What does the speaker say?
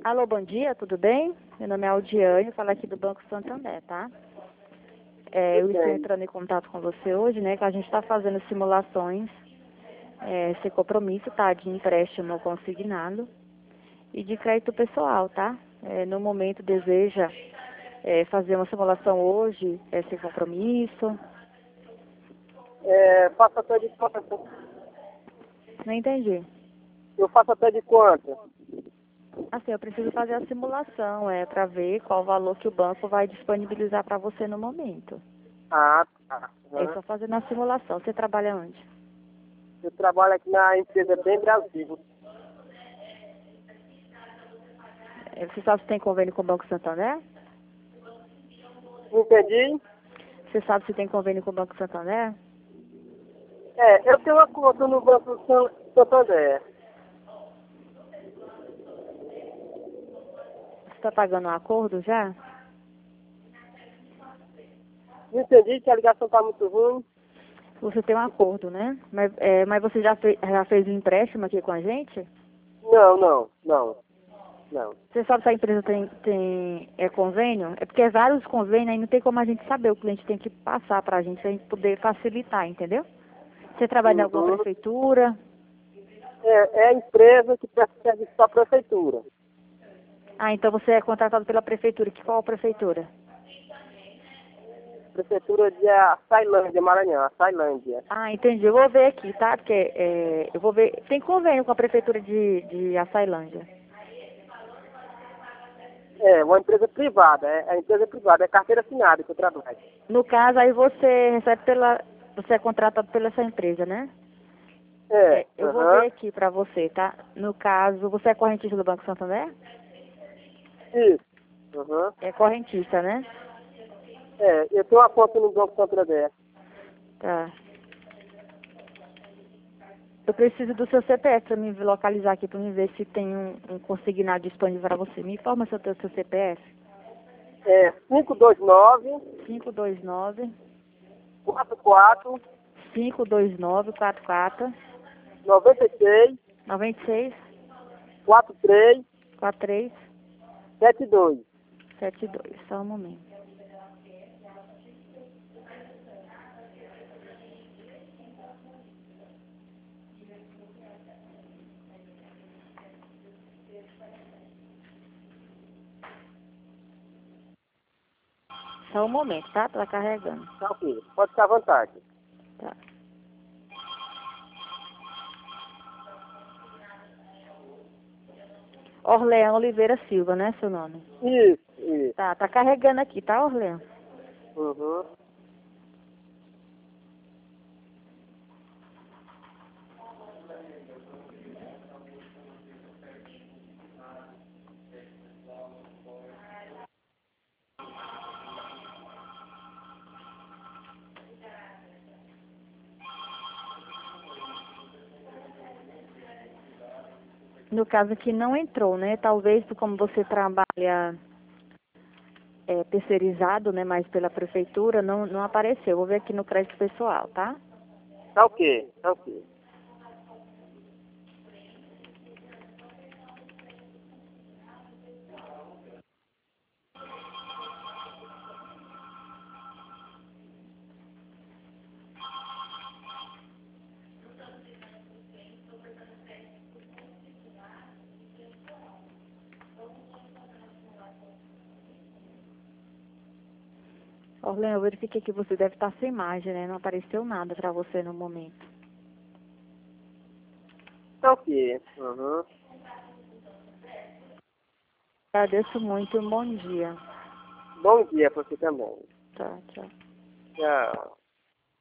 Alô, bom dia, tudo bem? Meu nome é Aldiane, falo aqui do Banco Santander, tá? Eu estou entrando em contato com você hoje, né, que a gente está fazendo simulações, sem compromisso, tá? De empréstimo consignado e de crédito pessoal, tá? No momento deseja fazer uma simulação hoje, sem compromisso. Faço até de quanto? Não entendi. Eu faço até de quanto? Assim, eu preciso fazer a simulação, para ver qual o valor que o banco vai disponibilizar para você no momento. Ah, tá. É só fazendo a simulação. Você trabalha onde? Eu trabalho aqui na empresa Bem Brasil. Você sabe se tem convênio com o Banco Santander? Não entendi? Você sabe se tem convênio com o Banco Santander? Eu tenho uma conta no Banco Santander. Você está pagando um acordo já? Não entendi que a ligação está muito ruim. Você tem um acordo, né? Mas você já fez um empréstimo aqui com a gente? Não. Você sabe se a empresa tem convênio? É porque é vários convênios, aí não tem como a gente saber. O cliente tem que passar para a gente poder facilitar, entendeu? Você trabalha em alguma Uhum. prefeitura? É a empresa que presta serviço para a prefeitura. Ah, então você é contratado pela prefeitura. Qual prefeitura? Prefeitura de Açailândia, Maranhão, Açailândia. Ah, entendi. Eu vou ver aqui, tá? Porque eu vou ver. Tem convênio com a prefeitura de Açailândia. É uma empresa privada, a empresa privada, é carteira assinada que eu trabalho. No caso, aí você recebe você é contratado pela essa empresa, né? Eu vou ver aqui pra você, tá? No caso, você é correntista do Banco Santander? Isso. Uhum. É correntista, né? Eu tenho uma conta no Banco Santander. Tá. Eu preciso do seu CPF pra me localizar aqui, pra me ver se tem um consignado disponível pra você. Me informa se eu tenho o seu CPF. 529 529 44 529 44 96 96 43 43 72. 72. Só um momento. Só um momento, tá? Tá carregando. Tá ok. Pode ficar à vontade. Tá. Orleão Oliveira Silva, né, seu nome? Isso. Tá carregando aqui, tá, Orleão? Uhum. No caso aqui não entrou, né? Talvez como você trabalha terceirizado, né, mas pela prefeitura, não apareceu. Vou ver aqui no crédito pessoal, tá? Tá ok. Tá ok. Orleão, eu verifiquei que você deve estar sem imagem, né? Não apareceu nada pra você no momento. Tá ok. Uhum. Agradeço muito e um bom dia. Bom dia pra você também. Tá, tchau. Tchau.